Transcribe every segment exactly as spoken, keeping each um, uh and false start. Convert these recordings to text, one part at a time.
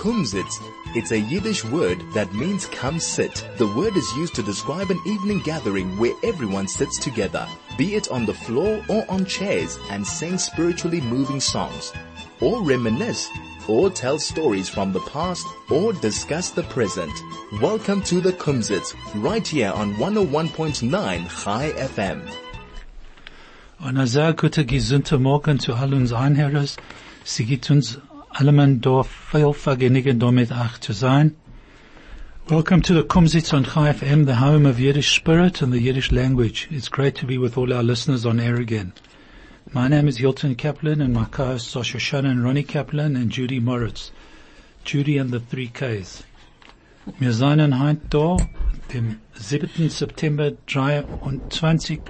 Kumsitz. It's a Yiddish word that means come sit. The word is used to describe an evening gathering where everyone sits together, be it on the floor or on chairs, and sing spiritually moving songs, or reminisce, or tell stories from the past, or discuss the present. Welcome to the Kumsitz, right here on one oh one point nine Chai F M. Und ein sehr guter, gesunder Morgen zu all uns Einhörers. Sie gibt uns allemal da viel Vergnügen, da mit euch zu sein. Welcome to the Kumsitz on Chai F M, the home of Yiddish spirit and the Yiddish language. It's great to be with all our listeners on air again. My name is Hilton Kaplan, and my co-hosts are Shoshana and Ronnie Kaplan and Judy Moritz. Judy and the three Ks. Wir sind heute da, dem siebten September zweitausenddreiundzwanzig,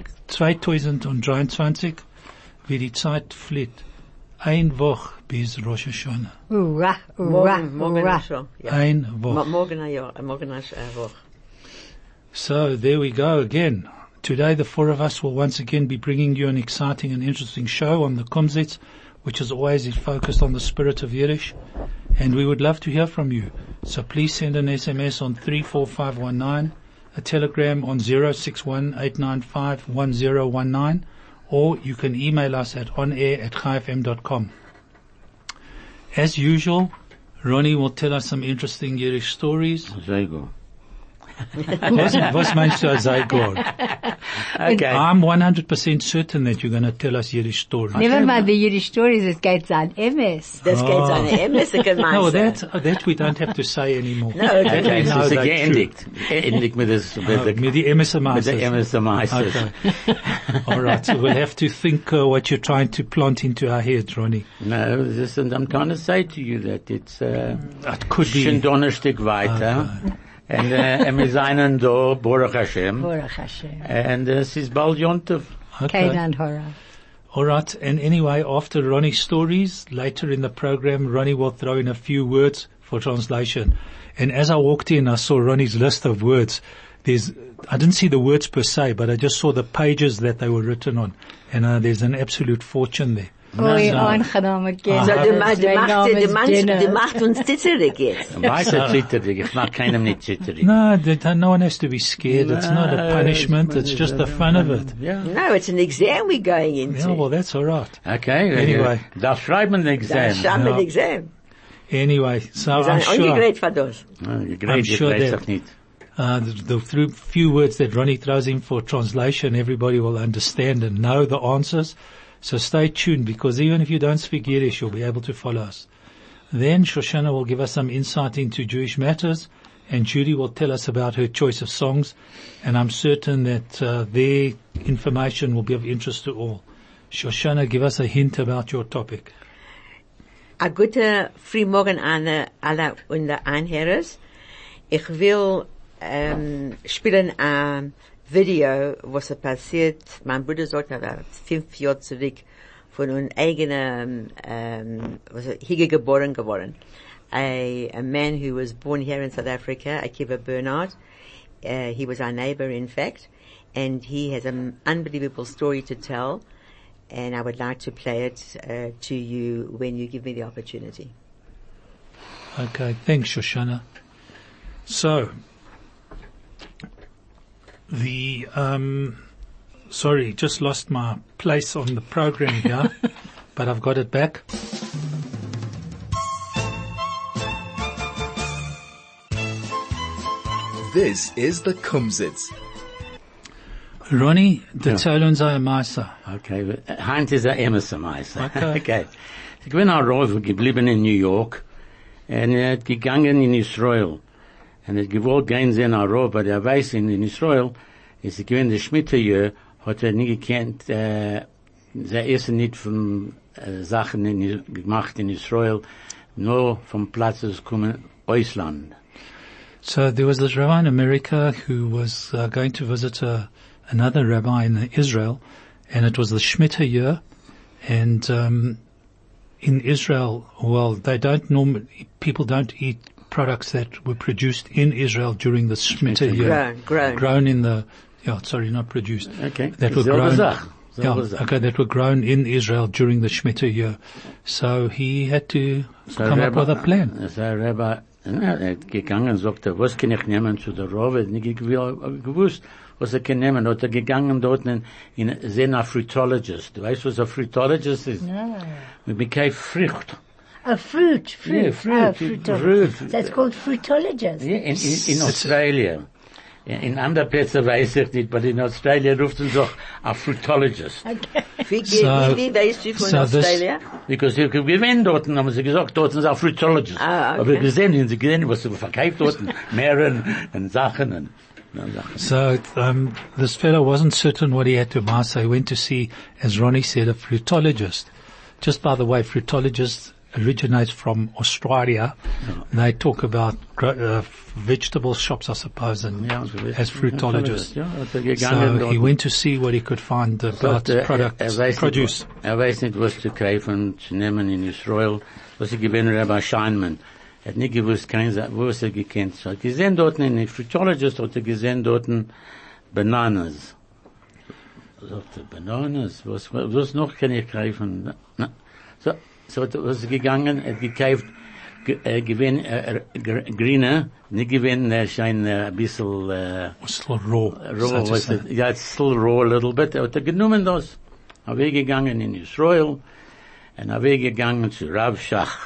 wie die Zeit fliegt. Ein Woche bis Rosh Hashanah. Ura, ura, ura. Ein Woche. Morgen ein Jahr, morgen eine Woche. So there we go again. Today the four of us will once again be bringing you an exciting and interesting show on the Kumsitz, which is always focused on the spirit of Yiddish. And we would love to hear from you. So please send an S M S on three four five one nine, a telegram on zero six one eight nine five one zero one nine, or you can email us at onair at chai f m dot com. As usual, Ronnie will tell us some interesting Yiddish stories. Sehr gut. Was, was meinst du, sei gut? Okay. I'm one hundred percent certain that you're going to tell us Yiddish stories. Never mind the Yiddish stories, it geht an M S. Das geht an M S, ich kann mal No, sagen. that, that we don't have to say anymore. No, okay. That we Okay, know es ist that's geendigt. Geendigt mit das, mit true. der, Uh, Mit die M S M mit der M S M Meisters. Okay. All right. So we'll have to think uh, what you're trying to plant into our heads, Ronnie. No, this, and I'm trying to say to you that it's, uh, It could be. schon Donnerstag weiter. And, uh, wir seien da, Baruch Hashem. Baruch Hashem. And, uh, es ist bald Jontov. Okay. Kein and Horror. All right. And anyway, after Ronnie's stories, later in the program, Ronnie will throw in a few words for translation. And as I walked in, I saw Ronnie's list of words. There's, I didn't see the words per se, but I just saw the pages that they were written on. And uh, there's an absolute fortune there. Oi, So- aangenaam again. So, du machst, du Mein machst, Name du ist machst, Jenna. du machst uns zitterig jetzt. Weiter zitterig. Ich mach keinem nicht zitterig. No, that, no one has to be scared. It's not a punishment. It's just the fun of it. Yeah. No, it's an exam we're going into. Yeah, well, that's all right. Okay. Anyway. Da schreiben den Exam. Dann schreiben wir Ja. ein Exam. Anyway, so Wir I'm sind sure, angegräht für das. Ich I'm sure weiß that- doch nicht. uh, the, the through few words that Ronnie throws in for translation, everybody will understand and know the answers. So stay tuned, because even if you don't speak Yiddish, you'll be able to follow us. Then Shoshana will give us some insight into Jewish matters, and Judy will tell us about her choice of songs, and I'm certain that uh, their information will be of interest to all. Shoshana, give us a hint about your topic. A gute Frühmorgen an alle unsere Anhörers. Ich will ähm, spielen ein Video, was er passiert. Mein Bruder sagt, er war fünf Jahre zurück von einem eigenen, ähm, was er hier geboren geworden. A, a man who was born here in South Africa, Akiva Bernard. Uh, he was our neighbor, in fact, and he has an unbelievable story to tell. And I would like to play it uh, to you when you give me the opportunity. Okay, thanks, Shoshana. So, the, um, sorry, just lost my place on the program here, but I've got it back. This is the Kumsitz. Ronnie, erzähl uns eine Masse. Okay, Hand ist ein Emerson-Meister. Okay. Okay. Ich bin auch raus, geblieben in New York, und er hat gegangen in Israel. Und er hat gewollt gehen sie in Europa, aber der weiß, in, in Israel, ist er gewinn der Schmitterjahr, hat er nie gekannt, äh, sie essen nicht von äh, Sachen in, gemacht in Israel, nur vom Platz, es kommen Ausland. So there was this rabbi in America who was uh, going to visit a, another rabbi in Israel, and it was the Shemitah year, and um, in Israel, well, they don't normally, people don't eat products that were produced in Israel during the Shemitah year. Grown, grown. Grown in the, yeah, sorry, not produced. Okay. That were Selbe grown. Sache. Yeah, selbe Sache. okay, that were grown in Israel during the Shemitah year. So he had to So come up Rabbi- with a plan. So Rabbi, ja, er hat gegangen, sagte, was kann ich nehmen zu der Rove? Er hat nicht gew- gewusst, was er kann nehmen. Hat er gegangen dort in, in sehen a fruitologist. Du weißt, was a fruitologist ist? No. We became Frucht. A fruit, fruit. Yeah, fruit, Oh, fruit. fruitologist. That's called fruitologist. Ja, in, in, in Australia. In, in anderen Plätzen weiß ich nicht, aber in Australia ruft uns auch a fruitologist. Wie, So- wie, wie weißt du von so this- Australia? Because sie gewinnt dort, haben sie gesagt, dort sind auch fruitologists. Ah, okay. Aber gesehen, haben sie gesehen, was sie verkauft dort, Meeren und Sachen und, und Sachen. So um, this fellow wasn't certain what he had to buy, so he went to see, as Ronnie said, a fruitologist. Just by the way, fruitologist originates from Australia. They talk about gro- uh, vegetable shops, I suppose, and Ja, so as fruitologists. Ja, hat er gegangen So he dort. went to see what he could find about Sagt, er, products, er, weiß produce. Nicht, er weiß nicht, was zu kaufen, zu nehmen in Israel, was er gewinnt, Rabbi Scheinman. Er hat nicht gewusst, kein, Sa- wo ist er gekannt. Er hat gesehen dort, in den Fruitologist hat er gesehen dort Bananas. Er sagte, Bananas, was, was noch kann ich kaufen? Na, so, so hat er was er gegangen, er hat gekauft, ge- er gewinnt, äh, gr- grüne, nicht gewinnt, er scheint äh, ein bisschen, äh, Still raw. raw, so to was say. it, yeah, it's still raw a little bit. Er hat er genommen das. Er war gegangen in Israel, und er war gegangen zu Rav Shach.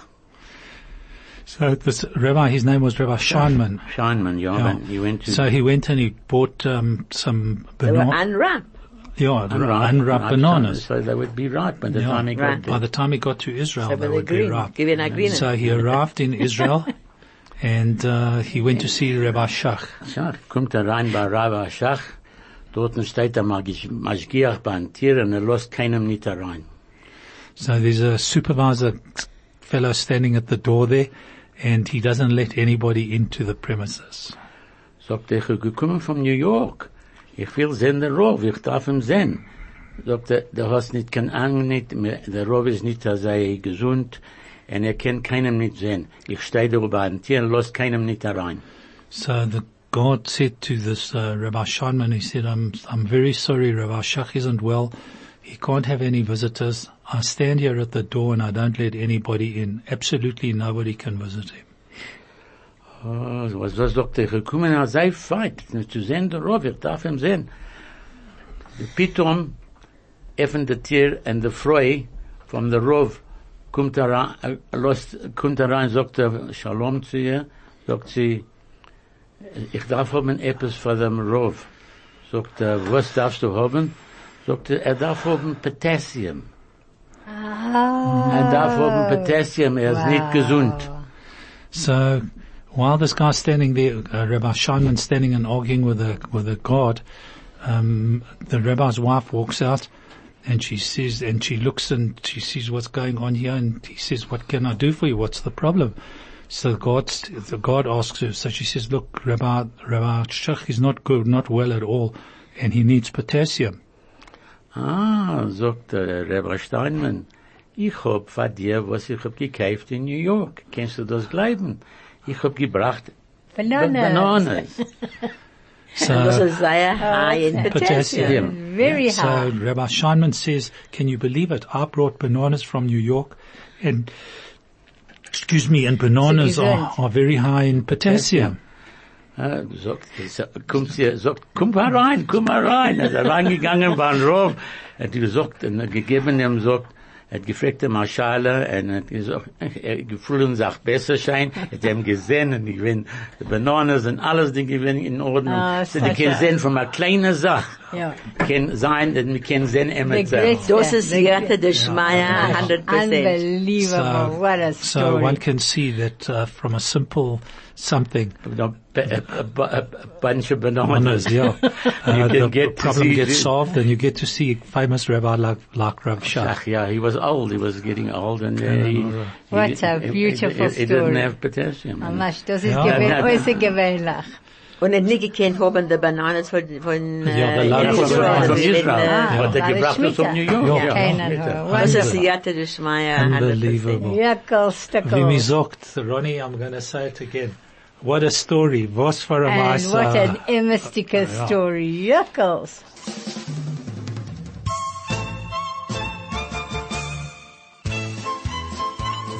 So this rabbi, his name was Rabbi Scheinman. Scheinman, ja, Yeah. and he went to, So he went and he bought um, some They were banana, unwrapped. yeah, unripe- unwrapped unripe bananas. So they would be ripe by the Yeah. time he got Right. By there. the time he got to Israel, So they were they would be green? ripe. Give it a green. So he arrived in Israel, and uh, he went to see Rabbi Shach. Schach, kommt er rein bei Rav Shach, dort steht der Magisch- Maschgiach beim Tier, und er lässt keinem nicht rein. So there's a supervisor fellow standing at the door there, and he doesn't let anybody into the premises. Sagt er, ich bin gekommen von New York. Ich will sehen den Rav, ich darf ihn sehen. Sagt er, du hast nicht kein Angst, nicht, der Rav ist nicht sehr gesund, und er kann keinem nicht sehen. Ich stehe da bei dem Tier und lass keinem nicht rein. So the God said to this uh, Rabbi Scheinman, he said, I'm, I'm very sorry, Rabbi Shach isn't well. He can't have any visitors. I stand here at the door and I don't let anybody in. Absolutely nobody can visit him. Oh, was, was sagt er, gekommen, er sei feit, zu sehen der Rav, ich darf ihn sehen. Pitom, öffnet der Tier, und der Freu von der Rav kommt er rein, äh, lässt, kommt er rein, sagt er, Shalom zu ihr, sagt sie, ich darf haben etwas von dem Rav. Sagt er, was darfst du haben? Sagt er, er darf haben Potassium. Er darf haben Potassium, er ist nicht gesund. So while this guy's standing there, uh, Rabbi Scheinman standing and arguing with the with the God, um, the rabbi's wife walks out, and she says, and she looks and she sees what's going on here, and he says, "What can I do for you? What's the problem?" So God, the God asks her. So she says, "Look, Rabbi Rabbi Shach is not good, not well at all, and he needs potassium." Ah, sagt der Rebbe Steinman, ich hab von dir, was ich hab gekauft in New York. Kannst du das glauben? Ich hab gebracht Bananas. Bananas. So Das ist sehr high in potassium. potassium. Very So high. Rabbi Scheinman says, can you believe it? I brought bananas from New York, and excuse me, and bananas So are, are very high in potassium. Ah, sagt, kommt sie, sagt, komm mal rein, komm mal rein. Er ist reingegangen, war ein Rav, hat gesagt, und er gegeben ihm, sagt, er hat gefragt ihm eine Schale, und er hat gesagt, er gefühlt sich besser schein, hat ihm gesehen, und ich bin, die Bananen sind alles, die gewinnen in Ordnung. Ah, So, die Sascha. können sehen von einer kleinen Sache, Ja. kann sein, dass wir können sehen, immer The selber. great- Das ist Jerte der Schmeier, one hundred percent. Unbelievable. What a so story. one can see that uh, from a simple something, A, a, a, a bunch of bananas, bananas. yeah, uh, can the get to problem see gets the- solved, and you get to see famous rabbi like, like Rav Shach. Ach, yeah, he was old. He was getting old, and uh, he, What he, a he- beautiful he, he didn't story. have potassium. Amash, das ist Ja. gewähnt, Ja. äußerst gewähnlich. Und er nicht gekannt haben, die Bananas von, von, Ja, äh, der Land Ja, von von, Israel. von Israel. Israel. Ah, Hat er weil gebracht es aus von New York. Ja, Ja, keiner, bitte. uh, Das ist wonderful. Jerte der Schmeier, one hundred percent. Unbelievable. Jackel, Wie mir Stickel. sagt, Ronnie, I'm going to say it again. What a story. Was for a And nice, what uh, an emmystica story. Jackals.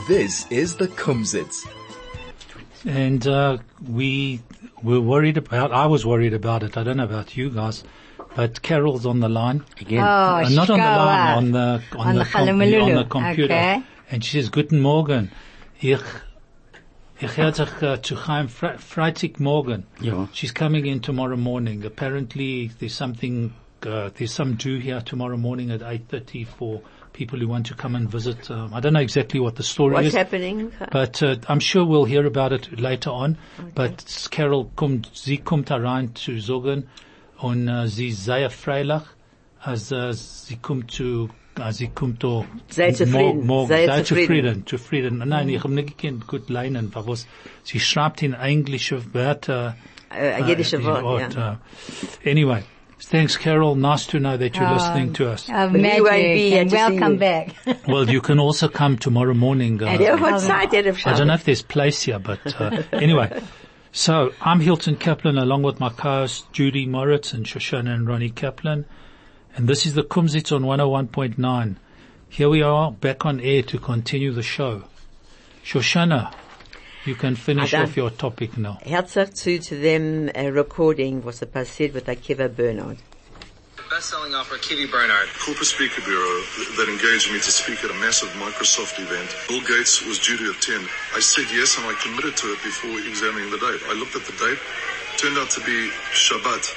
This is the Kumsitz. And uh, we were worried about, I was worried about it. I don't know about you guys, but Carol's on the line. Again. Oh, Uh, not on the Shkoa. line, on the, on, On the, the com- Chalamalulu. on the computer. Okay. And she says, Guten Morgen. Ich, ich herzlich uh, zu Chaim Fre- Freitagmorgen. Ja. She's coming in tomorrow morning. Apparently there's something, uh, there's some Jew here tomorrow morning at eight thirty for people who want to come and visit. Um, I don't know exactly what the story What's is. happening? But uh, I'm sure we'll hear about it later on. But Carol kommt, sie kommt herein zu sagen und uh, sie ist sehr freilich, als uh, sie kommt zu, uh, sie kommt da Sehr zufrieden. mo- morgen, Sehr sehr zufrieden. zufrieden, zufrieden. Nein, ich habe nicht gekannt gut lernen, weil was, sie schreibt in englische Wörter. Äh, ein jiddische äh, Wort, ja. uh, Anyway, thanks Carol, nice to know that you're Um, listening to us. Of But you won't magic, be here and to see welcome you. back. Well, you can also come tomorrow morning. Uh, Der hat Zeit, der I don't know if there's place here, but uh, anyway. So I'm Hilton Kaplan along with my co-hosts Judy Moritz and Shoshana and Ronnie Kaplan. And this is the Kumsitz on one oh one point nine. Here we are back on air to continue the show. Shoshana, you can finish Adam. off your topic now. Herzlich zu, zu dem äh, Recording, was er passiert mit Akiva Bernard. Best-selling author Kivi Bernard. Corporate Speaker Bureau that engaged me to speak at a massive Microsoft event. Bill Gates was due to attend. I said yes, and I committed to it before examining the date. I looked at the date. Turned out to be Shabbat.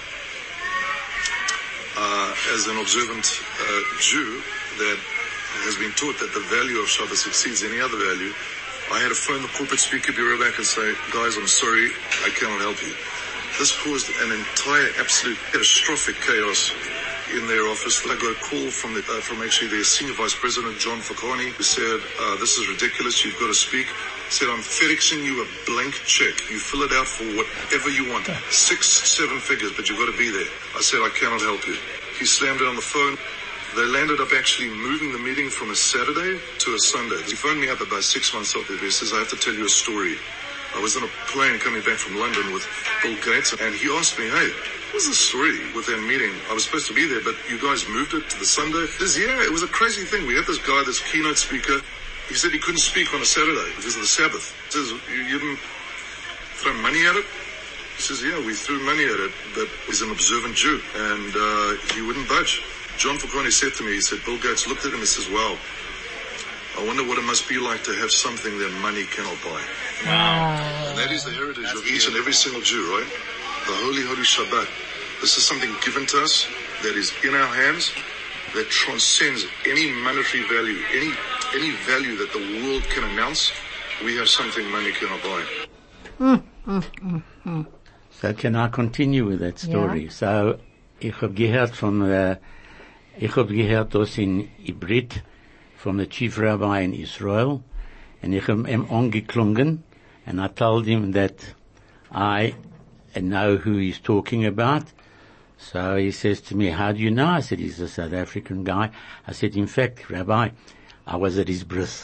Uh, as an observant uh, Jew that has been taught that the value of Shabbos exceeds any other value, I had to phone the Corporate Speaker Bureau back and say, guys, I'm sorry, I cannot help you. This caused an entire, absolute, catastrophic chaos in their office. I got a call from the, uh, from actually their senior vice president, John Falcone, who said, uh, this is ridiculous, you've got to speak. Said, I'm FedExing you a blank check. You fill it out for whatever you want. Six, seven figures, but you've got to be there. I said, I cannot help you. He slammed it on the phone. They landed up actually moving the meeting from a Saturday to a Sunday. He phoned me up about six months after. He says, I have to tell you a story. I was on a plane coming back from London with Bill Gates, and he asked me, hey, what's the story with that meeting? I was supposed to be there, but you guys moved it to the Sunday. He says, yeah, it was a crazy thing. We had this guy, this keynote speaker. He said he couldn't speak on a Saturday because of the Sabbath. He says, you, you didn't throw money at it? He says, yeah, we threw money at it, but he's an observant Jew, and uh, he wouldn't budge. John Falcone said to me, he said, Bill Gates looked at him and says, wow, I wonder what it must be like to have something that money cannot buy. And that is the heritage of each and every single Jew, right? The holy, holy Shabbat. This is something given to us that is in our hands that transcends any monetary value, any any value that the world can announce. We have something money cannot buy. Mm, mm, mm, mm. So can I continue with that story? Ja. So, ich hab gehört von, uh, ich hab gehört das in Ibrit, from the chief rabbi in Israel, and ich hab ihm angeklungen, and I told him that I know who he's talking about. So he says to me, how do you know? I said, he's a South African guy. I said, in fact, Rabbi, I was at his bris.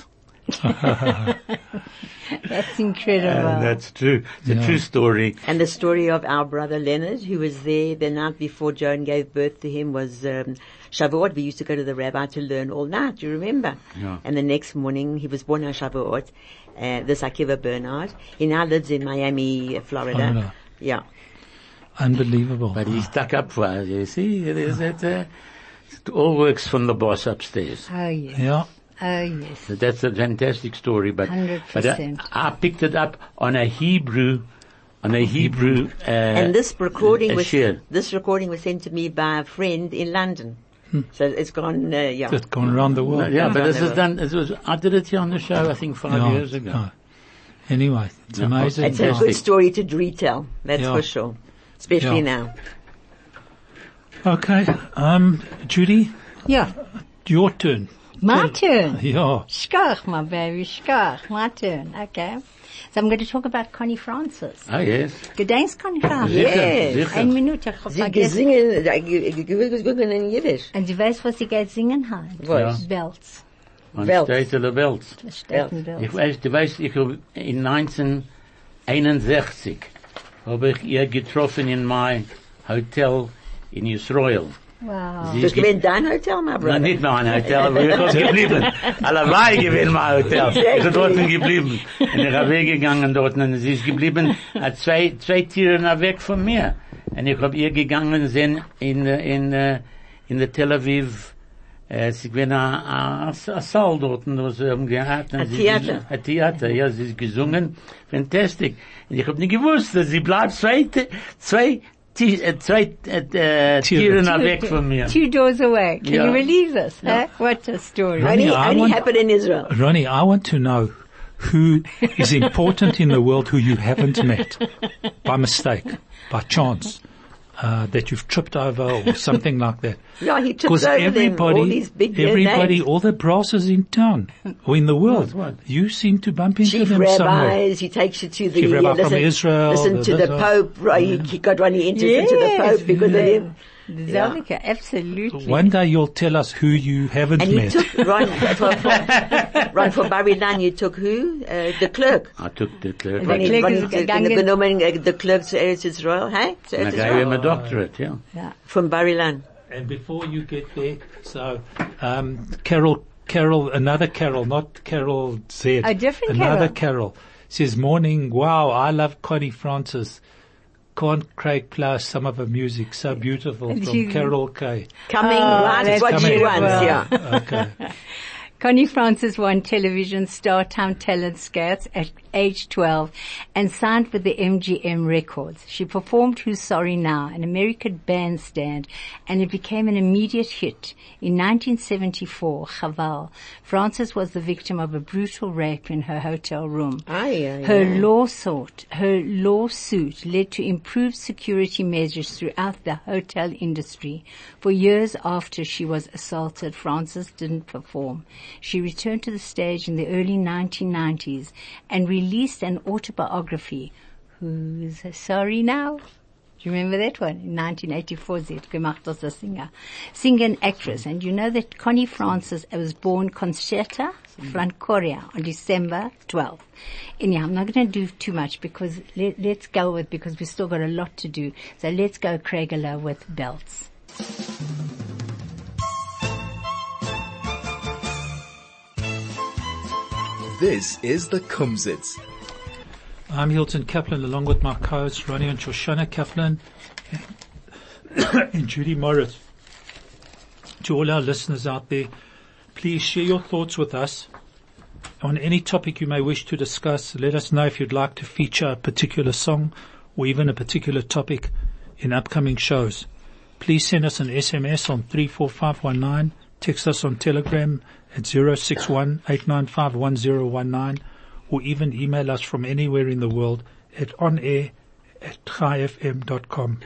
That's incredible. Uh, that's true. It's Yeah. a true story. And the story of our brother Leonard, who was there the night before Joan gave birth to him, was um, Shavuot. We used to go to the rabbi to learn all night, do you remember? Yeah. And the next morning, he was born on Shavuot, uh, this Akiva Bernard. He now lives in Miami, Florida. Florida. Yeah. Unbelievable. But he stuck up for us, you see. There's that, uh, it all works from the boss upstairs. Oh, yes. Yeah. Oh, yes. So that's a fantastic story, but, one hundred but I, percent. I picked it up on a Hebrew, on a Hebrew, uh, And this recording a was, shir. this recording was sent to me by a friend in London. So it's gone, uh, yeah. It's gone around the world. Yeah, but this Never. is done, it was, I did it here on the show, I think five Yeah, years ago. yeah. Anyway, it's Yeah. amazing. It's a Fantastic. good story to retell, that's Yeah. for sure. Especially Yeah. now. Okay, um, Judy, Yeah. your turn. My turn. Yeah. Shkach, my baby, shkach. My turn. Okay. So I'm going to talk about Connie Francis. Oh yes. Gedenkst Connie Francis? Yes. Sicher. Eine Minute, ich hab Sie vergessen. gesingen, äh, ge- ge- ge- gesungen in Jiddisch. Und sie weiß, was sie geht singen hat. Was? Welts. On Welt. State of the Welt. Das steht in Ich Welts. weiß, du weißt, ich hab in neunzehnhunderteinundsechzig habe ich ihr getroffen in mein Hotel in Israel. Wow. Sie Das ist ge- gewinnt dein Hotel, my brother? Nein, nicht mein Hotel, aber ich hab's geblieben. Alleweil gewinnt mein Hotel. Ich bin dort geblieben. Und ich hab weggegangen dort, und sie ist geblieben, äh, zwei, zwei Tiere weg von mir. Und ich hab ihr gegangen sind in, in, in, in der Tel Aviv, äh, sie gewinnt ein Saal dort, und was sie haben gehabt. Ein Theater. Ein Theater, ja, sie ist gesungen. Fantastic. Und ich hab nicht gewusst, dass sie bleibt zwei, zwei, T- uh, zwei uh, uh, Tiere weg von mir. Two doors away. Can Yeah. you believe this? Huh? What a story. Ronnie, Only, I only want- happened in Israel. Ronnie, I want to know who is important in the world who you haven't met by mistake, by chance, uh, that you've tripped over or something like that. Yeah, he trips Because over them, everybody, all these big everybody, names. all the brasses in town or in the world, What, what? you seem to bump into Chief them somewhere. rabbis, he takes you to the, Chief rabbi uh, listen, from Israel, listen the- to the the- Pope, right, he, he got one he entered into the Pope because of him. Zalika, absolutely. One day you'll tell us who you haven't And you met. took, Ron, for, for, Ron, for Bar Ilan, you took who? Uh, the clerk. I took the clerk. The Ron, clerk Ron, is Ron, gegangen. genommen, uh, the clerk to Eretz Israel, hey? To And I Eretz gave him Israel. a doctorate, yeah. Yeah. From Bar Ilan. And before you get there, so, um, Carol, Carol, another Carol, not Carol Z. A different Another Carol. Says, morning, wow, I love Connie Francis. Can't Craig play some of her music, so beautiful, And from she's- Carol K. Coming, Oh, right, that's what she Coming. wants, well. yeah. Okay. Connie Francis won television Star Time Talent Scouts at age twelve and signed with the M G M Records. She performed Who's Sorry Now, an American bandstand, and it became an immediate hit. In nineteen seventy-four, Chaval, Francis was the victim of a brutal rape in her hotel room. Aye, aye, Her aye. lawsuit, her lawsuit led to improved security measures throughout the hotel industry. For years after she was assaulted, Francis didn't perform. She returned to the stage in the early nineteen nineties and released an autobiography, Who's Sorry Now? Do you remember that one? In nineteen eighty-four, sie hat gemacht als a singer. Singer and actress. And you know that Connie Francis was born Concerta Francoria on December twelfth. Anyhow, I'm not going to do too much because let, let's go with, because we've still got a lot to do. So let's go Kraegela with belts. This is the Kumsitz. I'm Hilton Kaplan, along with my co-hosts Ronnie and Shoshana Kaplan and Judy Morris. To all our listeners out there, please share your thoughts with us on any topic you may wish to discuss. Let us know if you'd like to feature a particular song or even a particular topic in upcoming shows. Please send us an S M S on three four five one nine, text us on Telegram at zero six one eight nine five one zero one nine, or even email us from anywhere in the world at onair at chai f m dot com.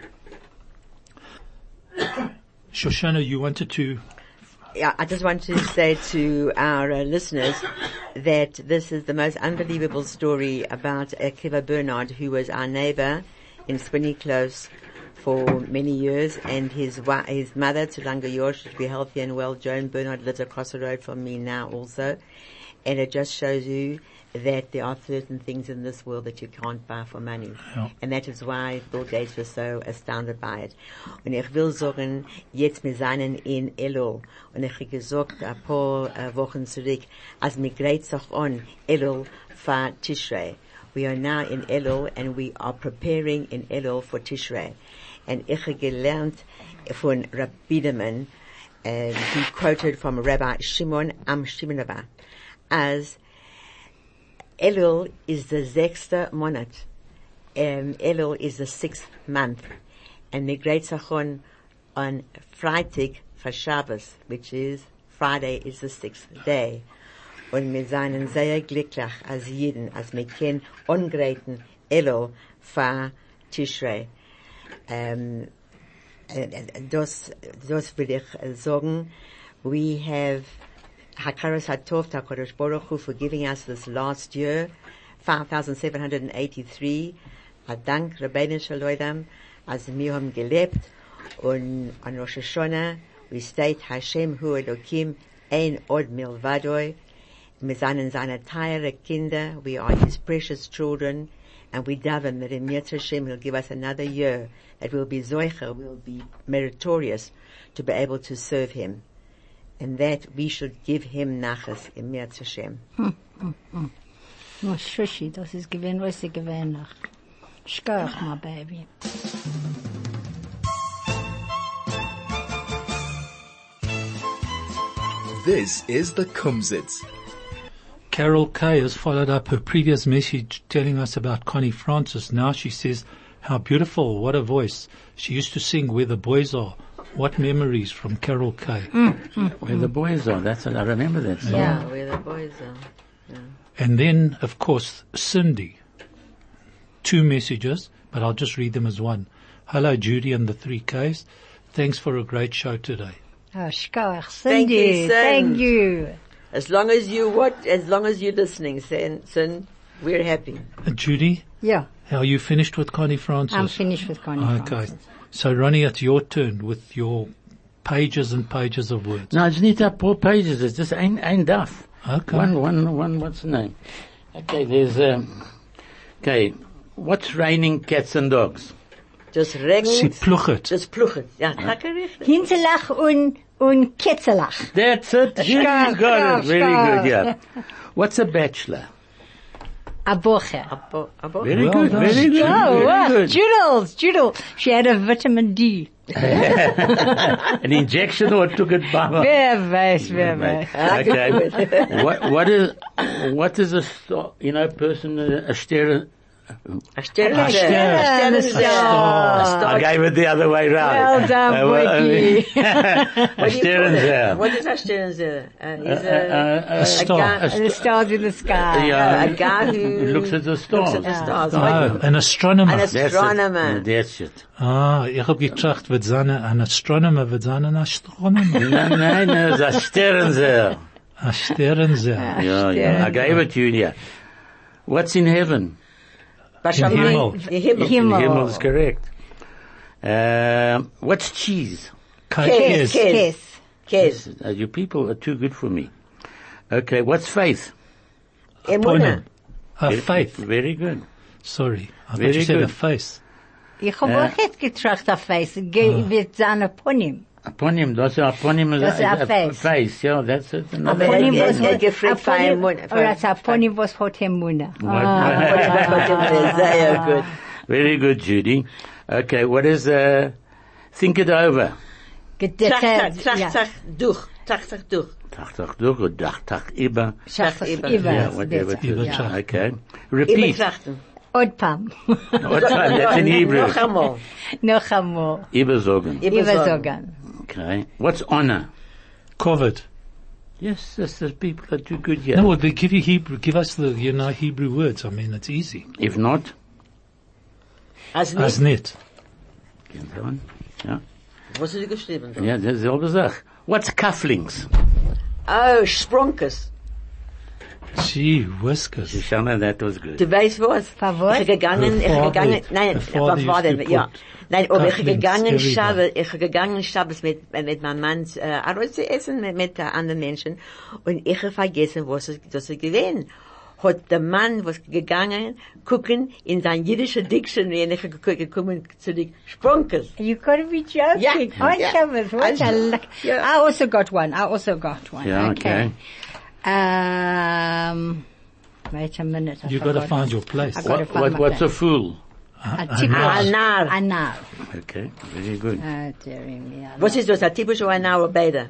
Shoshana, you wanted to... Yeah, I just want to say to our uh, listeners that this is the most unbelievable story about Akiva Bernard, who was our neighbor in Spinney Close for many years, and his wa- his mother, Tulanga Yor, should be healthy and well. Joan Bernard lives across the road from me now also, and it just shows you that there are certain things in this world that you can't buy for money. Ja. And that is why Bill Gates was so astounded by it. Und ich will sagen, jetzt wir seien in Elul. Und ich habe gesagt, ein paar uh, Wochen zurück, als mir great sich an Elul für Tishrei. We are now in Elul and we are preparing in Elul for Tishrei. And ich habe gelernt von Rabbi Biederman, um, he quoted from Rabbi Shimon Am Shimonova, as Elul is the sechste Monat. Um, Elul is the sixth month. And the Great Sachon on Freitag for Shabbos, which is Friday is the sixth day. Und wir seien sehr glücklich als Jeden, als wir können ungreiten Elul für Tishrei. Um, das, das will ich sagen. We have Hakaras Hatov HaKadosh Baruch Hu for giving us this last year, five thousand seven hundred eighty-three. Dank Rabbeinu Shalom, as wir haben gelebt, und an Rosh Hashanah, we state Hashem Hu Elokim, Ein Od Milvadoi. Wir sind seine teure Kinder, we are his precious children. And we daven that in Yetzer Hashem He'll give us another year that we'll be zoicher, we'll be meritorious to be able to serve Him. And that we should give Him nachas in Yetzer Hashem. Hm, hm, hm. No, shushi, das ist gewinn, was sie gewinn nach. Schkach, my baby. This is the Kumzits. Carol Kay has followed up her previous message telling us about Connie Francis. Now she says, how beautiful, what a voice. She used to sing Where the Boys Are. What memories from Carol Kay. Mm, mm, Where the boys are, that's what I remember that song. Yeah, where the boys are. Yeah. And then, of course, Cindy. Two messages, but I'll just read them as one. Hello, Judy and the three Ks. Thanks for a great show today. Oh, Schkach, Thank you, Cindy, son. thank you. As long as you what, as long as you're listening, son, son we're happy. Uh, Judy, Yeah, are you finished with Connie Francis? I'm finished with Connie Okay. Francis. So, Ronnie, it's your turn with your pages and pages of words. No, it's not up four pages, it's just ein, ein daf. Okay. One, one, one, what's the name? Okay, there's, um, okay, what's raining cats and dogs? Just regnet. Sie pluchet. Just pluchet. Ja, tak richtig. Hinterlach und, und Ketzelach. That's it. You Schkar, got it. schkar, Very schkar. good, yeah. What's a bachelor? A bocher. Abo, abo. Very Well good, done. very good, Oh, very wow, good. Judels, Judel. She had a vitamin D. An injection or took it by mouth? Wer weiß, wer weiß. Okay. what, what is, what is a, sto- you know, person, a, a stare, A Stern. A Stern. A Stern. I gave it the other way round. Well done, Uh, well, I mean- Boykie. A Sternzer. What is a Sternzer? Uh, he's A- a, a- a star. guy- A And the stars in the sky. Yeah. a guy who Looks at the stars. looks at the stars. Oh, an astronomer. An That's it. astronomer. That's it. Ah, ich hab gedacht, wird sein ein Astronomer, wird sein ein Astronomer. No, no, no, it's a Sternzer. A Sternzer. Yeah, yeah. I gave it to you, yeah. What's in heaven? Himmel. The Himmel. Himmel. Himmel is correct. Uh, what's cheese? Kes. Kes. Kes. Kes. Uh, you people are too good for me. Okay, what's faith? Emunah. A faith. Very good. Sorry. I thought Very you said good. a face. Ich hab auch jetzt getracht auf Face. Ge- Wird sein upon him. Upon him, that's a, upon him is Das ist ein Face. face, yeah, that's it. Aber Upon him er- was er hot- gefragt upon für him- Emunah. Or that's upon him was hot Emunah. Ah, Sehr good. Very good, Judy. Okay, what is, uh, think it over. Tracht, tracht, Ja. tracht, tracht, durch. Tracht, tracht, durch. Tach, tach, durch, or tach, tach, iba. Schach Iber. Iber. Yeah, whatever it Iber is. tach. Okay. Repeat. Übertrachten. Odpam. What time? That's in Hebrew. Noch einmal. Noch einmal. Iberzogen. Übersogen. Okay. What's honor? Covered. Yes, that's the people are too good here. No, well, they give you Hebrew, give us the, you know, Hebrew words. I mean, it's easy. If not, Als nicht. As net. can go on. Yeah. Was ist geschrieben? Yeah, that's the Sache. What's cufflinks? Oh, Sprunkes. Gee, whiskers. Shoshana, that was good. Du weißt was? Verwas? Ich gegangen, ich Her gegangen, father- nein, her father was war used denn, to ja. put Nein, aber ich cufflinks gegangen every day. Schabbat, ich gegangen Schabbat mit, mit meinem Mann, äh, Arroz zu essen mit, mit anderen Menschen, und ich habe vergessen, was es, das es gewesen. Hat der Mann, was gegangen, gucken in sein jüdische Dictionary, und ich habe gekommen zu den Sprunkes. You gotta be joking. Yeah, On yeah. Shabbos, what a I- luck. yeah. I also got one. I also got one. Yeah, okay. Um, wait a minute. I You gotta forgot. find your place. I gotta What, find what, my what's a place. fool? A a typisch. nar. Anar. A nar. Okay, very good. Oh, dearie me. I Was ist das, ein typischer Anar beide?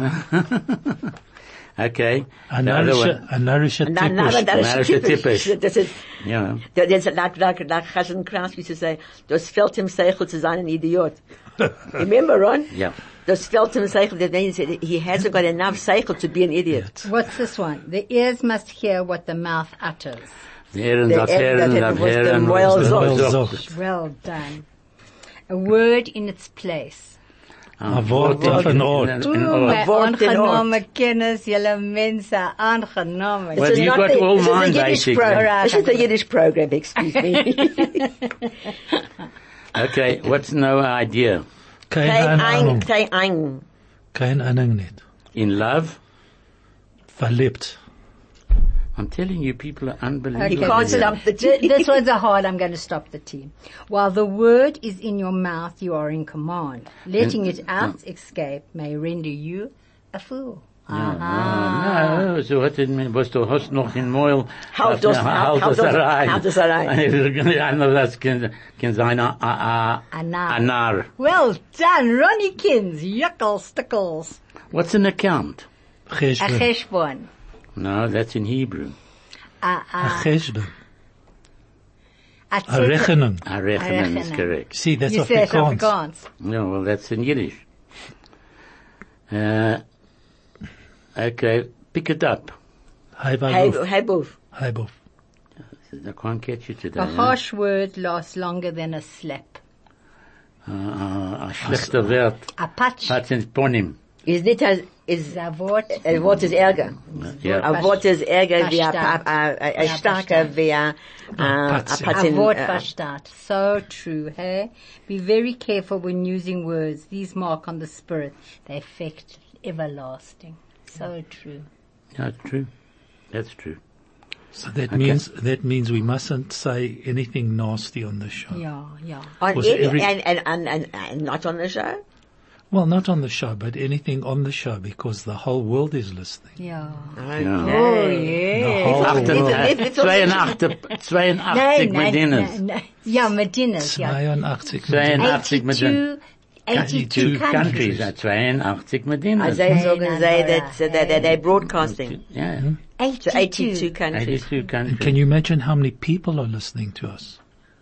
Okay. A The other nourisher, one. a nourisher Na, na, aber tipush. das ist Marische typisch. typisch. Das ist, Yeah. das ist, like, like, like Hassan Kras used to say, das fällt ihm Seichel zu sein ein Idiot. Remember, Ron? Yeah. Das fällt ihm Seichel, that means he hasn't got enough Seichel to be an idiot. What's this one? The ears must hear what the mouth utters. Herren, The- das that- Herren, that das was the Herren. Moel was the Zog. Moel Zog. Zog. Well done. A word in its place. A wort of an ort. In- Ooh, in my ort. Wort in aangenome kennis, julle mense, aangenome. Well, This is you not got the- all this is mine, the Yiddish basically. pro- This is the Yiddish program, excuse me. Okay, what's no idea? Kein Kein Ahnung. ein, kein ein. Kein Ahnung nicht. In love? Verliebt. I'm telling you, people are Okay, unbelievable. You can't this is- stop the th- tea. This one's a hard. I'm going to stop the tea. While the word is in your mouth, you are in command. Letting it out, escape, may render you a fool. Ja, Aha. no, so hat es mir, was du hast noch in Meul. Halt das- halt das- rein. halt das rein. Einer, das kann, kann sein, a, a, A nar. a nar. Well done, Ronnie Kins. Yuckles, tickles. What's an account? A Cheshbon. cheshbon. No, that's in Hebrew. A, A a, cheshbon. a, A reckoning. A reckoning is reckoning. correct. See, that's You said Afrikaans. Afrikaans. No, well, that's in Yiddish. Uh, okay, pick it up. Hey, Haibavuf. hey, boof. Haibavuf. I can't catch you today. A huh? harsh word lasts longer than a slap. Uh, uh, a schlechter Wert. A patch. Hat's in Ponim. Is nicht as, is, A wort. ein Wort ist Ärger. Ja. Ein Wort ist Ärger wie ein, Verstand. ein, ein, ein Ja, starker verstand. wie ein, ein, ein Patz. A Patin, wort äh, verstaat. So true, hey? Be very careful when using words. These mark on the spirit. They affect everlasting. So true. That's true. That's true. So that Okay. means, that means we mustn't say anything nasty on the show. Yeah, yeah. on Was any- every- and, and, and, and, and not on the show? Well, not on the show, but anything on the show because the whole world is listening. Yeah. Okay. Oh, The yeah. whole Ach, world. Let's- let's also- zweiundachtzig, zweiundachtzig Medinas. nein. Ja, Medinas, ja. zweiundachtzig zweiundachtzig Medinas. eighty-two, eighty-two Countries, countries. uh, zweiundachtzig Medinas. Also, Hey, sagen nein, sie, nein, that, nein. that, that they're broadcasting Yeah, to eighty-two eighty-two. countries. eighty-two countries. Can you imagine how many people are listening to us?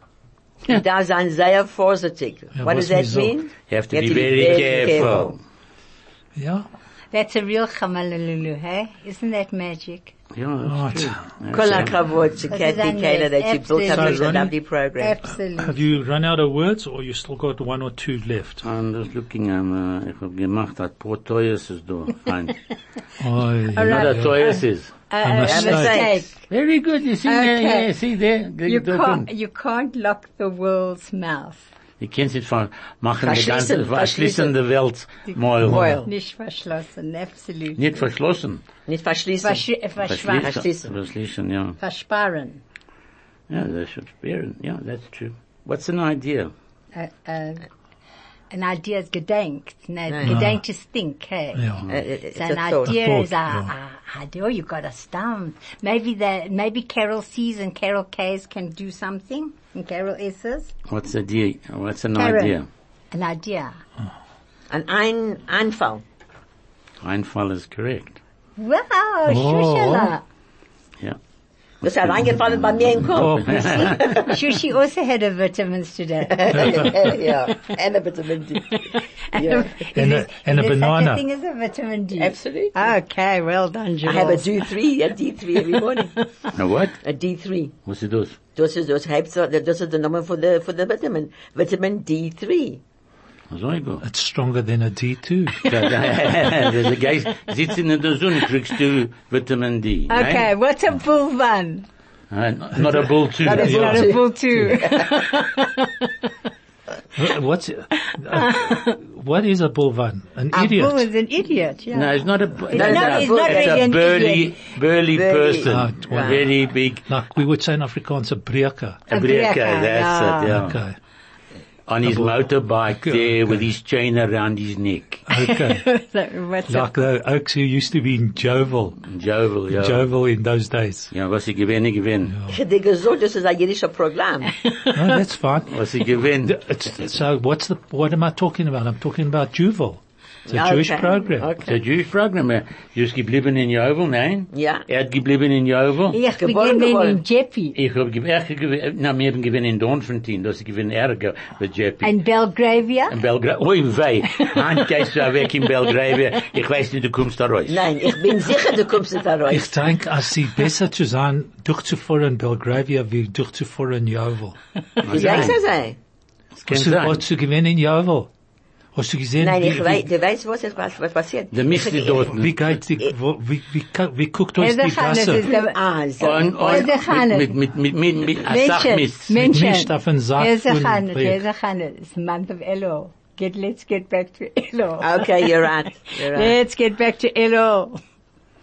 Da sind sehr vorsichtig. Ja, What was does that mir so- mean? You have to be very careful. Yeah. That's a real chamalulu, hey? Isn't that magic? Yeah, Right. that's true. Kol That's, uh, hakavod to This is Kathy unreal. Kaler that she built up Absolutely. such a Ronnie? lovely program. Absolutely. Have you run out of words or you still got one or two left? I'm just looking, um, uh, ich hab gemacht, hat paar Toyes ist da. Fine. Oh, You know right. what Toyes is? Uh, A a mistake. mistake. Very good, you see there, Okay. yeah, see there. You Da- can't, you can't lock the world's mouth. You kannst nicht ver- machen die Verschließen, ganze, verschließen die Welt, Meul. Moil. Nicht verschlossen, absolut. Nicht verschlossen. Nicht verschließen. Versch verschwaren. Verschließen. Verschließen, ja. Versparen. Yeah, they should spare it. Yeah, that's true. What's an idea? Uh, uh, an idea is gedenkt. No, No. gedenkt is think, hey? Yeah. Uh, it- it's So a an thought. idea thought, is a, yeah. a idea. You got a stump. Maybe the maybe Carol C's and Carol K's can do something, and Carol S's. What's the idea? What's an Karen. idea? An idea. An ein Einfall. Einfall is correct. Wow, Oh. Shushala. Yeah. Das ist reingefallen bei mir im Kopf. Shushi also had her vitamins today. Ja, and a vitamin D. Yeah. And a- and a banana. Such a thing as a vitamin D. Absolutely. Okay, well done, I Jules. have a D three, a D three every morning. Now what? A D three. What's it does? Das ist, das heißt, so- das ist der Name für the, für the vitamin. Vitamin D three. So I go. It's stronger than a D two. There's a guy sitting in the sun, kriegst du Vitamin D. Okay, Right? what's a bull one? Uh, not a bull too. Not a bull Not too. a bull too. What's, uh, what is a bulvan? An A idiot. bull is an idiot, yeah. No, it's not a, bu- It's no, not- no, it's not it's really a an burly, idiot. burly Burly. person. Ah, wow. Very big. Like we would say in Afrikaans, a breaker. A A breaker, breaker, that's yeah. it, yeah. Okay. On his bull. motorbike Okay, there with okay. his chain around his neck. Okay. So what's a Like the oaks who used to be in Jovel. Jovel, yeah. Jovel in those days. Ja, was ich gewinne, gewinne. Ich hätte gesagt, das ist ein jüdischer Programm. No, that's fine. Was ich gewinne. It's, so what's the, what am I talking about? I'm talking about Juval. It's a Jewish Okay. program. It's a Jewish program. Er ist geblieben in Jovel, nein? Ja. Er hat geblieben in Jovel. Ich Geboren beginne geworden. in Jeppy. Ich hab gewinnen, na, wir haben gewinnen in Dornfontein, das ich gewinnen Ärger mit Jeppy. In Belgravia. In Belgrade. Ui, wei. Hand gehst du weg in Belgrade. Ich weiß nicht, du kommst da raus. Nein, ich bin sicher, du kommst nicht da raus. Ich denke, es ist besser zu sein, durchzufahren in Belgravia wie durchzufahren in Jovel. Wie sagst du das? Das kann Hast du, sein. hast du gewinnt in Jovel? Hast du gesehen, Nein, wie, ich weiß, wie, du weißt, was, ist- was, was passiert. Der Mist ist dort. wie geht die, wo, wie, wie, ka- wie guckt euch Eze die Chanes Gasse? is the Ah, so. Und, und, Eze Chanes. mit, mit, mit, mit, mit, mit, Menschen. Sachmist. Menschen. Mischt auf den Sack Eze und Chanes. Brief. Eze Chanes. It's the month of Elul. Get, let's get back to Elul. Okay, you're right. You're right. Let's get back to Elul.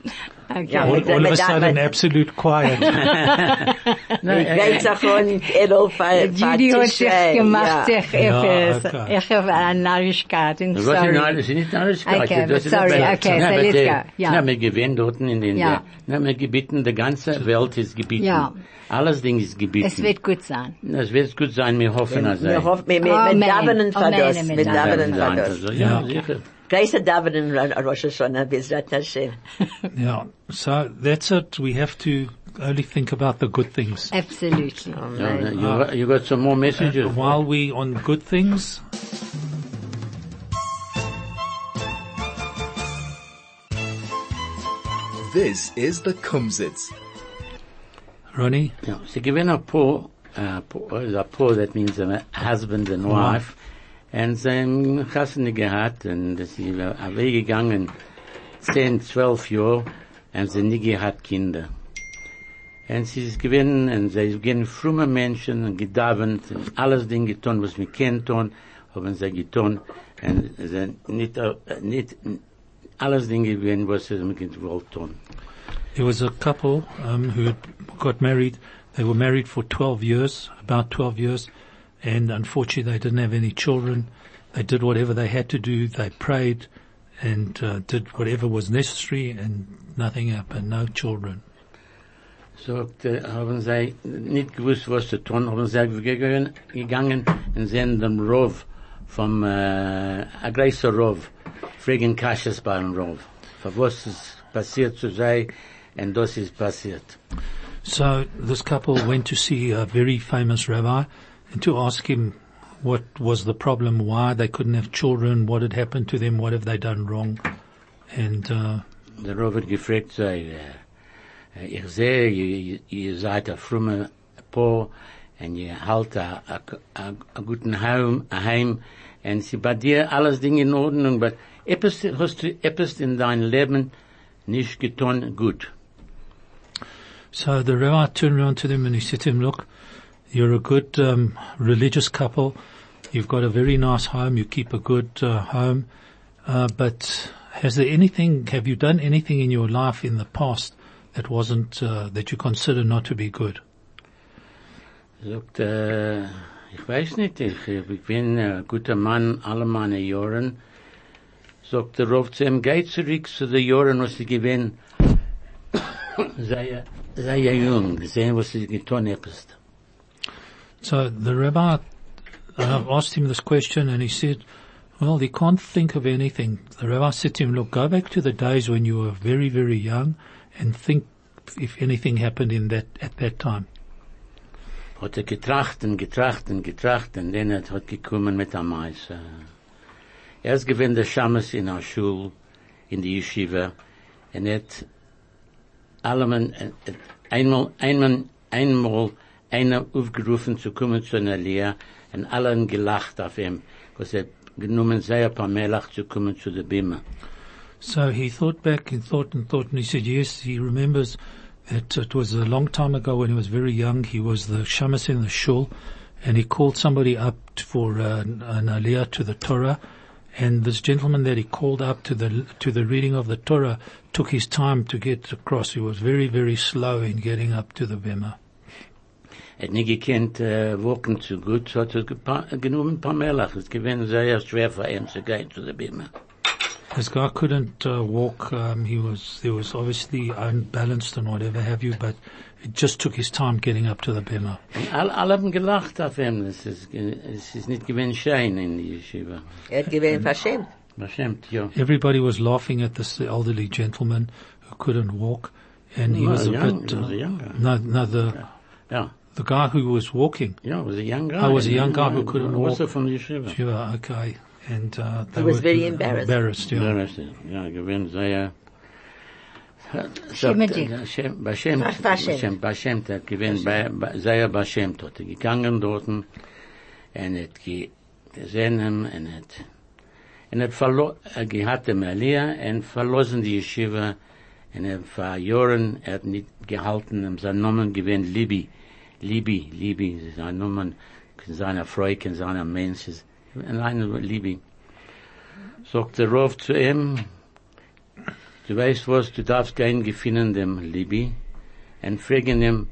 Okay. Ja, All, mit- all of a mit- sudden, mit- absolute quiet. Ich weiß auch von Edel, Judy hat sich gemacht, sich Ja, etwas. okay. Ich habe eine Narrischkeit. I'm Das ist sorry. nicht, das ist nicht alles gleich. Okay, Das ist sorry, nicht- okay, Na, so aber let's der- go. Ja. Na, wir gewinnen dort in den, Ja. na, wir gebieten, die ganze Welt ist gebieten. Ja. Alles Ding ist gebieten. Es wird gut sein. Es wird gut sein, wir hoffen, dass Wir hoffen, wir, wir, Amen. wir davenen für Amen, das, amen, wir amen. davenen für das. Also, ja, sicher. Größer davenen Rosh Hashanah, Bezrat Hashem. Yeah. So that's it. We have to only think about the good things. Absolutely. Ja, you, you got some more messages? And while we on good things, This is the Kumsitz. Ronnie, Ja, sie gewinnen ein Paar, äh, Paar, a Paar, that means a husband and wife, und sie haben Chassene gehabt, und sie sind weggegangen, zehn, zwölf Jahre, und sie nie gehabt Kinder. Und sie ist gewinnen, und sie sind gewinnen frumme Menschen, und gedavent, und alles Ding getan, was wir kennen tun, haben sie getan, und sie sind nicht, äh, nicht, alles Dinge gewinnen, was sie gewollt tun. there was a couple um, who had got married. They were married for twelve years, about twelve years, and unfortunately they didn't have any children. They did whatever they had to do. They prayed and uh, did whatever was necessary, and nothing happened, no children. So, äh, haben sie nicht gewusst, was zu tun, haben sie gegangen, gegangen und sehen den Rov vom, äh, a größer Rov, fragen Kasches bei dem Rov. Für was ist passiert zu sein, und das ist passiert. So this couple went to see a very famous rabbi and to ask him what was the problem, why they couldn't have children, what had happened to them, what have they done wrong. And uh, Der Rov hat gefragt, sei, äh, ich sehe, ihr, ihr seid ein frommer Paar, und ihr halt a, a, a, a guten Heim, a Heim, und sie bei dir alles Dinge in Ordnung, aber etwas, hast du etwas in dein Leben nicht getan, gut. so the rabbi turned around to them and he said to him, look, you're a good um, religious couple. You've got a very nice home. You keep a good uh, home. Uh, but has there anything, have you done anything in your life in the past that wasn't, uh, that you consider not to be good? Sagt, äh, ich weiß nicht, ich, ich bin ein guter Mann, alle meine Jahren. Sagt der Rav zu ihm, geh zurück zu den Jahren, was sie gewinnen. sei, sei ja jung, sehen, was sie getan hast. So the rabbi uh, asked him this question and he said, well, he can't think of anything. The rabbi said to him, look, go back to the days when you were very, very young and think if anything happened in that, at that time. Hat er getracht und getracht und getracht und dann hat er gekommen mit einem Mais. Er ist gewinn der Schammes in der Schule, in die Yeshiva, und er hat allemal, einmal, einmal, einmal einer aufgerufen zu kommen zu einer Lehre, und alle haben gelacht auf ihm, was er genommen sei, ein paar Melach zu kommen zu der Bima. So he thought back and thought and thought and he said, yes, he remembers that it was a long time ago when he was very young. He was the shamas in the shul and he called somebody up for uh, an aliyah to the Torah. And this gentleman that he called up to the to the reading of the Torah took his time to get across. He was very, very slow in getting up to the Bema. Er hat nicht gekannt, äh, walken zu gut, so hat er gepa- genommen ein paar Melach. Es gewinn sehr schwer für ihn zu gehen zu der Bima. This guy couldn't uh, walk. Um, he was there was obviously unbalanced and whatever have you, but it just took his time getting up to the Bema. Alle, alle haben gelacht auf ihm. Es ist, ge- es ist nicht gewinn Schein in die Yeshiva. Er hat gewähnt verschämt. Bestimmt, ja. Everybody was laughing at this elderly gentleman who couldn't walk, and he No, was a young- bit. he was a young guy. no, no, the Ja, the guy who was walking. ja, was a young guy. I was a young guy who couldn't Was er walk. von der Yeshiva? Yeah, okay, and uh, they was were very embarrassed. Embarrassed, yeah. Embarrassed, ja, gewinn sehr... Schämelig. Beschämt, beschämt, Verschämt. beschämt, er gewinn sehr beschämt, hat er gegangen dort, und hat gesehen ihm, und hat, und hat verlo, er gehabt dem Aliyah, und verlassen die Yeshiva, und er vor Jahren, er hat nicht gehalten, um seinen Namen gewinn Libi, Libi, Libi, sein Namen, seiner Frau, seiner Mensch, alleine Libi. Sagt der Rav zu ihm, Du weißt was, du darfst gehen gefunden dem Libi und fragen ihm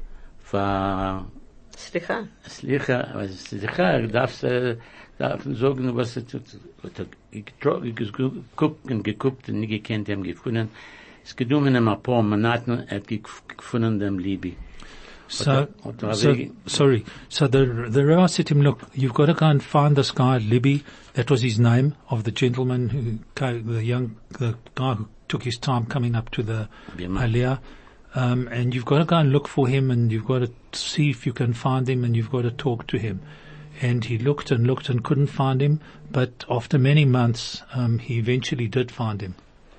für Slicha. Slicha, was Slicha, du darfst, äh, darf sagen, was er tut. Hat er geguckt und geguckt und nie gekannt, haben gefunden. Es geht um in ein paar Monaten, er hat gefunden dem Libi. So, so sorry. So the the rabbi said to him, "Look, you've got to go and find this guy Libby. That was his name of the gentleman who came, the young the guy who took his time coming up to the Aliyah. Um, and you've got to go and look for him, and you've got to see if you can find him, and you've got to talk to him." And he looked and looked and couldn't find him, but after many months, um, he eventually did find him.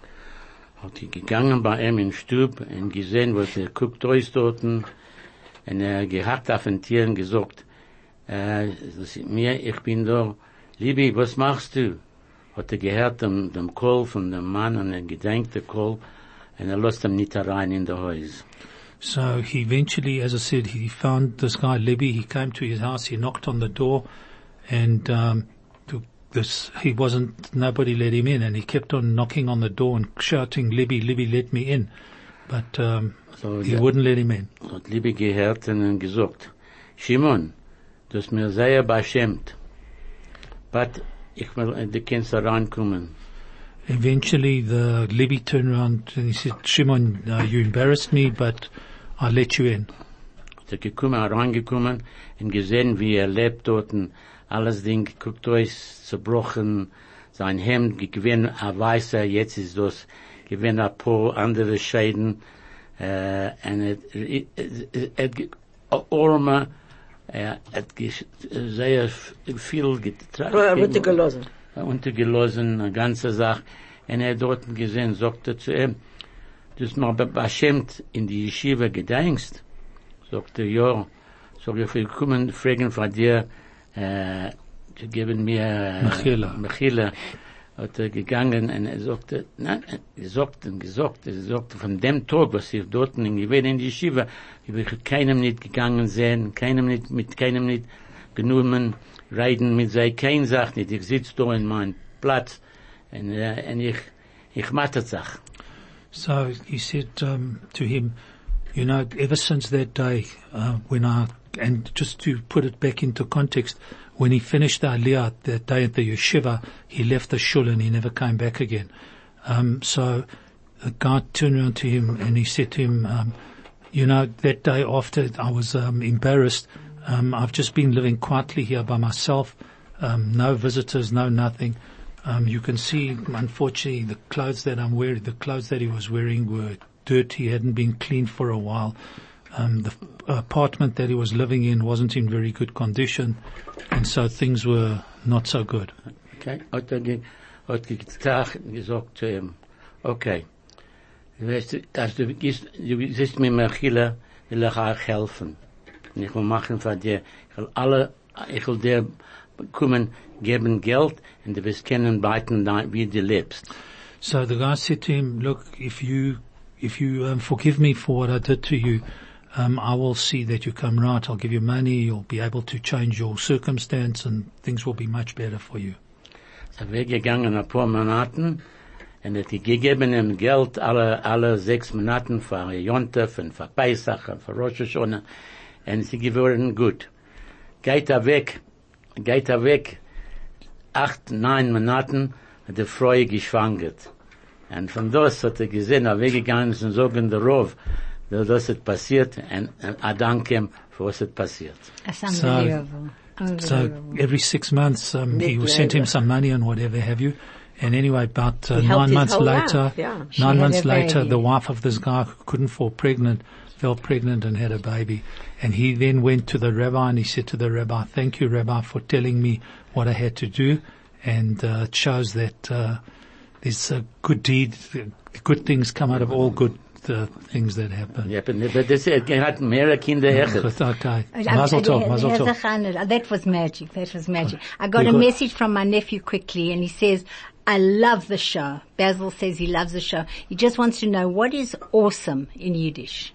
Hat er gegangen bei ihm in Stub und gesehen, was er guckt aus dorten. Und er gehabt auf den Tieren gesagt, äh, mir, ich bin da, Libi, was machst du? Hat er gehört dem, dem Kohl von dem Mann und er gedenkt der Kohl und er lässt ihm nicht rein in der Haus. So he eventually, as I said, he found this guy Libby. He came to his house, he knocked on the door, and um, to this, he wasn't, nobody let him in, and he kept on knocking on the door and shouting, Libby, Libby, let me in. But um, so he wouldn't let him in. Hat Libby gehört und gesagt, Shimon, du hast mir sehr beschämt, but ich will, du kannst da reinkommen. Eventually, the Libby turned around and he said, Shimon, uh, you embarrassed me, but I'll let you in. Hat er gekommen, reingekommen und gesehen, wie er lebt dort und alles Ding, guckt euch, zerbrochen, sein Hemd, gewinn ein weißer, jetzt ist das, gewinn ein paar andere Schäden, äh, und er, er, er, Orme, er hat sehr viel getragen. Runtergelassen. Untergelassen, eine ganze Sache. Und er hat dort gesehen, sagt er zu ihm, du hast mal beschämt in die Yeshiva gedenkst. Sagt er, ja. Sag ich, wir kommen, fragen von dir, äh, zu geben mir, äh, Mechila. Mechila. Hat er gegangen, und er sagte, nein, er sagte und gesagt, er sagte, von dem Tag, was ich dort in gewesen in die Yeshiva, ich will keinem nicht gegangen sein, keinem nicht, mit keinem nicht genommen, reiten mit sei kein Sach nicht, ich sitz da in meinem Platz, und, uh, und ich, ich mache Sach. So he said um, to him, you know, ever since that day, uh, when I, and just to put it back into context, when he finished the Aliyah that day at the yeshiva, he left the shul and he never came back again. Um, so the guy turned around to him and he said to him, um, you know, that day after I was um, embarrassed, um, I've just been living quietly here by myself, um, no visitors, no nothing. Um, you can see, unfortunately, the clothes that I'm wearing, the clothes that he was wearing were dirty, hadn't been cleaned for a while. Um, the apartment that he was living in wasn't in very good condition, and so things were not so good. Okay, hat er gesagt zu ihm, okay, weißt du, als du gehst, du siehst mit Mechila, will ich auch helfen. Und ich will machen für dir, ich will alle, ich will dir kommen, geben Geld, und du wirst kennen, beiten, wie du lebst. So the guy said to him, look, if you, if you um, forgive me for what I did to you, Um, I will see that you come right. I'll give you money. You'll be able to change your circumstance and things will be much better for you. So wir gegangen ein paar Monaten und hat gegeben ihm Geld alle, alle sechs Monaten für Jontef und für Pesach und für Rosh Hashanah und sie geworden gut. Geht er weg, geht er weg, acht, neun Monaten hat er Freude geschwankert. Und von das hat er gesehen, er weggegangen ist und sagen der Rov, das ist passiert, und I thank him for was it passiert. That's unbelievable. So, so every six months, um, he would send him some money and whatever have you. And anyway, about uh, nine months later, life, yeah. nine months later, the wife of this guy couldn't fall pregnant, fell pregnant and had a baby. And he then went to the rabbi and he said to the rabbi, thank you, Rabbi, for telling me what I had to do. And uh, it shows that uh, there's a good deed, good things come out of all good the things that happen. Yeah, but, but this, er hat mehrere Kinder echt. Okay. Mazel tov, mazel tov. That was magic, that was magic. I got a message from my nephew quickly and he says, I love the show. Basil says he loves the show. He just wants to know what is awesome in Yiddish.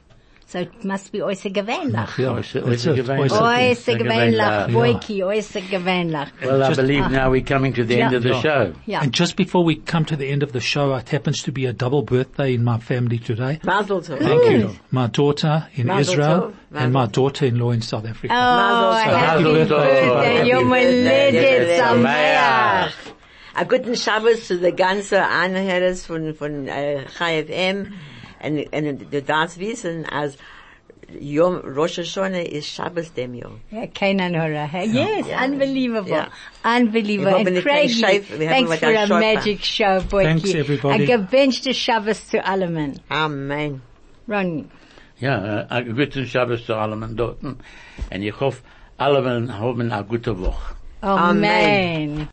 So it must be oise gewähnlich. Ja, it's, it's, It's a a- gewähnlich. Oise It's a gewähnlich, gewähnlich. boiki, oise gewähnlich. Well, I Just- believe now we're coming to the end Yeah. of the Yeah. show. Yeah. And just before we come to the end of the show, it happens to be a double birthday in my family today. Mazel tov. Thank you. My daughter in Mazel Israel tov. and my Mazel daughter-in-law in South Africa. Oh, Mazel tov. happy Mazel tov. birthday, Happy Yom birthday. Haledet Sameach. Sameach. A guten Shabbos zu der ganze Anhörers von, von, äh, Chai F M. Und, und du darfst wissen, als Yom Rosh Hashanah is Shabbos dem Yom. Yeah, Canaan Hora. Yes, unbelievable. Yeah. Unbelievable. Wir haben And nicht Craigie, kein Scheif, wir haben thanks was for ein a Schorf. magic show, boy. Thanks, everybody. A gewünschte Shabbos zu allen. Amen. Ronnie. Ja, äh, einen guten Shabbos zu allen dort. Und ich hoffe, alle haben eine gute Woche. Amen. Amen.